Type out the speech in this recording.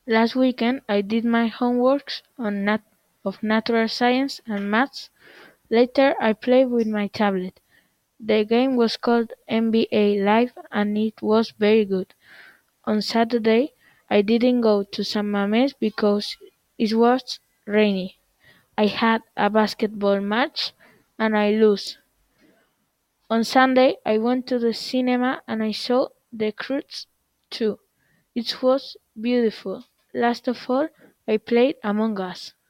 Last weekend I did my homeworks of natural science and maths. Later I played with my tablet. The game was called NBA Live and it was very good. On Saturday I didn't go to San Mamés because it was rainy. I had a basketball match and I lost. On Sunday I went to the cinema and I saw The Croods 2. It was beautiful. Last of all, I played Among Us.